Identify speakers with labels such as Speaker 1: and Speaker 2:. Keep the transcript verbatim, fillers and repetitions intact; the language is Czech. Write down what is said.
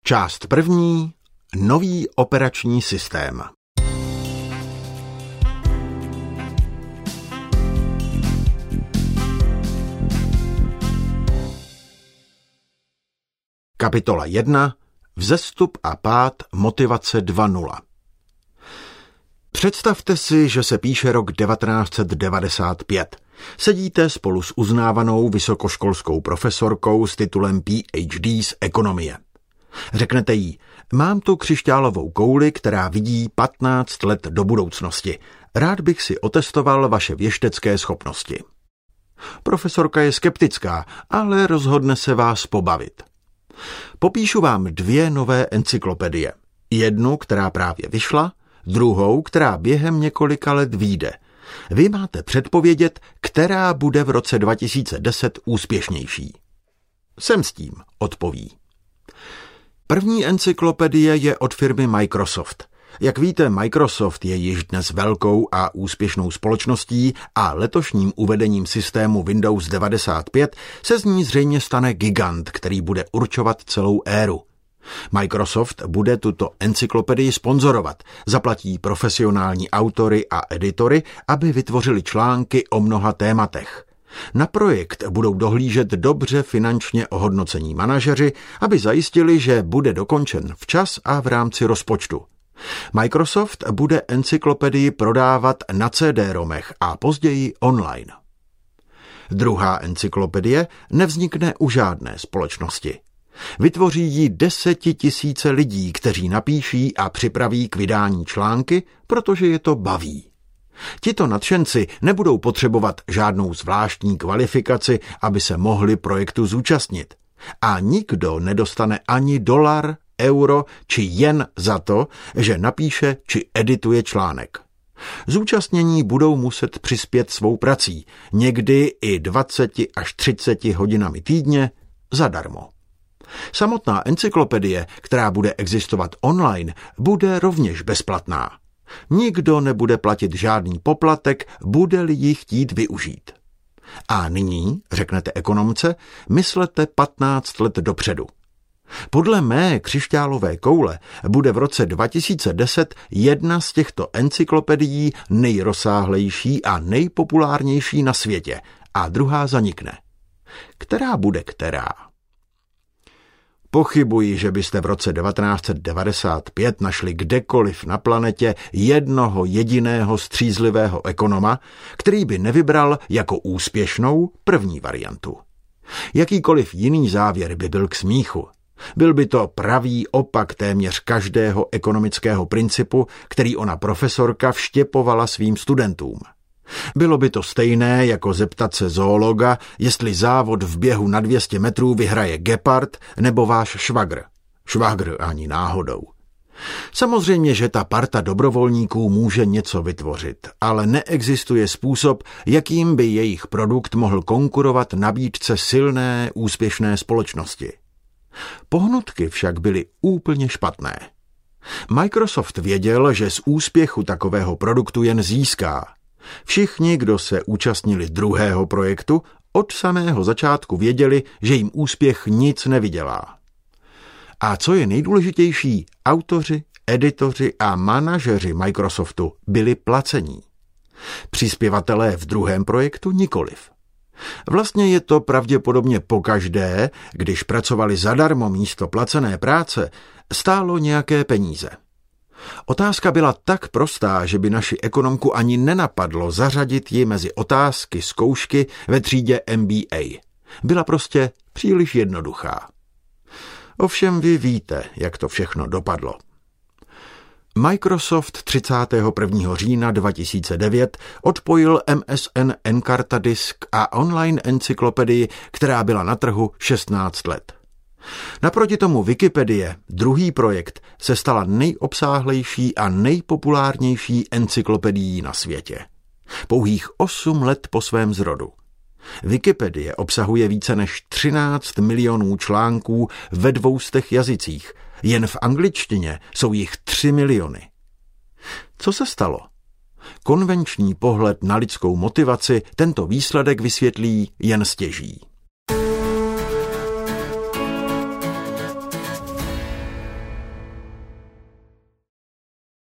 Speaker 1: Část první. Nový operační systém. Kapitola jedna. Vzestup a pád motivace dva nula. Představte si, že se píše rok devatenáct set devadesát pět. Sedíte spolu s uznávanou vysokoškolskou profesorkou s titulem P H D z ekonomie. Řeknete jí, mám tu křišťálovou kouli, která vidí patnáct let do budoucnosti. Rád bych si otestoval vaše věštecké schopnosti. Profesorka je skeptická, ale rozhodne se vás pobavit. Popíšu vám dvě nové encyklopedie. Jednu, která právě vyšla, druhou, která během několika let vyjde. Vy máte předpovědět, která bude v roce dva tisíce deset úspěšnější. Jsem s tím, odpoví. První encyklopedie je od firmy Microsoft. Jak víte, Microsoft je již dnes velkou a úspěšnou společností a letošním uvedením systému Windows devadesát pět se z ní zřejmě stane gigant, který bude určovat celou éru. Microsoft bude tuto encyklopedii sponzorovat, zaplatí profesionální autory a editory, aby vytvořili články o mnoha tématech. Na projekt budou dohlížet dobře finančně ohodnocení manažeři, aby zajistili, že bude dokončen včas a v rámci rozpočtu. Microsoft bude encyklopedii prodávat na C D-romech a později online. Druhá encyklopedie nevznikne u žádné společnosti. Vytvoří ji desetitisíce lidí, kteří napíší a připraví k vydání články, protože je to baví. Tito nadšenci nebudou potřebovat žádnou zvláštní kvalifikaci, aby se mohli projektu zúčastnit. A nikdo nedostane ani dolar, euro či jen za to, že napíše či edituje článek. Zúčastnění budou muset přispět svou prací, někdy i dvacet až třicet hodinami týdně, zadarmo. Samotná encyklopedie, která bude existovat online, bude rovněž bezplatná. Nikdo nebude platit žádný poplatek, bude-li ji chtít využít. A nyní, řeknete ekonomce, myslete patnáct let dopředu. Podle mé křišťálové koule bude v roce dva tisíce deset jedna z těchto encyklopedií nejrozsáhlejší a nejpopulárnější na světě a druhá zanikne. Která bude která? Pochybuji, že byste v roce devatenáct set devadesát pět našli kdekoliv na planetě jednoho jediného střízlivého ekonoma, který by nevybral jako úspěšnou první variantu. Jakýkoliv jiný závěr by byl k smíchu. Byl by to pravý opak téměř každého ekonomického principu, který ona profesorka vštěpovala svým studentům. Bylo by to stejné, jako zeptat se zoologa, jestli závod v běhu na dvě stě metrů vyhraje gepard nebo váš švagr. Švagr ani náhodou. Samozřejmě, že ta parta dobrovolníků může něco vytvořit, ale neexistuje způsob, jakým by jejich produkt mohl konkurovat nabídce silné, úspěšné společnosti. Pohnutky však byly úplně špatné. Microsoft věděl, že z úspěchu takového produktu jen získá. Všichni, kdo se účastnili druhého projektu, od samého začátku věděli, že jim úspěch nic nevydělá. A co je nejdůležitější, autoři, editoři a manažeři Microsoftu byli placení. Přispěvatelé v druhém projektu nikoliv. Vlastně je to pravděpodobně pokaždé, když pracovali zadarmo místo placené práce, stálo nějaké peníze. Otázka byla tak prostá, že by naši ekonomku ani nenapadlo zařadit ji mezi otázky zkoušky ve třídě M B A. Byla prostě příliš jednoduchá. Ovšem vy víte, jak to všechno dopadlo. Microsoft třicátého prvního října dva tisíce devět odpojil M S N Encarta Disk a online encyklopedii, která byla na trhu šestnáct let. Naproti tomu Wikipedie, druhý projekt, se stala nejobsáhlejší a nejpopulárnější encyklopedií na světě. Pouhých osm let po svém zrodu. Wikipedie obsahuje více než třináct milionů článků ve dvoustech jazycích. Jen v angličtině jsou jich tři miliony. Co se stalo? Konvenční pohled na lidskou motivaci tento výsledek vysvětlí jen stěží.